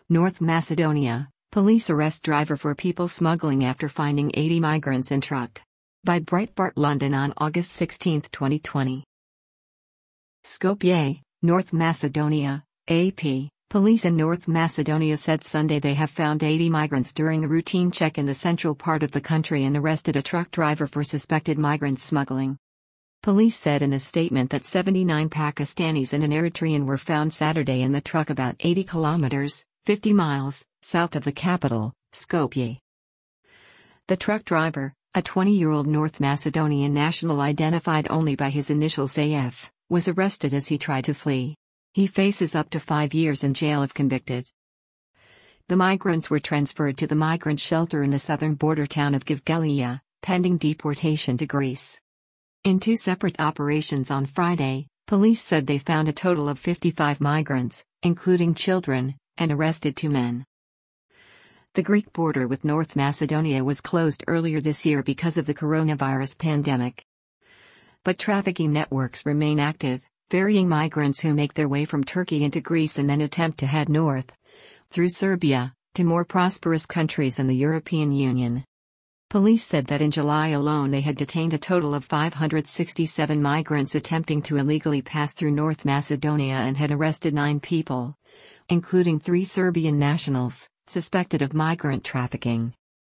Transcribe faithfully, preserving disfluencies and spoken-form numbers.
North Macedonia, police arrest driver for people smuggling after finding eighty migrants in truck. By Breitbart London on August sixteenth, twenty twenty. Skopje, North Macedonia, A P. Police in North Macedonia said Sunday they have found eighty migrants during a routine check in the central part of the country and arrested a truck driver for suspected migrant smuggling. Police said in a statement that seventy-nine Pakistanis and an Eritrean were found Saturday in the truck about eighty kilometers, fifty miles, south of the capital, Skopje. The truck driver, a twenty-year-old North Macedonian national identified only by his initials A F, was arrested as he tried to flee. He faces up to five years in jail if convicted. The migrants were transferred to the migrant shelter in the southern border town of Gevgelia, pending deportation to Greece. In two separate operations on Friday, police said they found a total of fifty-five migrants, including children, and arrested two men. The Greek border with North Macedonia was closed earlier this year because of the coronavirus pandemic. But trafficking networks remain active, ferrying migrants who make their way from Turkey into Greece and then attempt to head north, through Serbia, to more prosperous countries in the European Union. Police said that in July alone they had detained a total of five hundred sixty-seven migrants attempting to illegally pass through North Macedonia and had arrested nine people, including three Serbian nationals, suspected of migrant trafficking.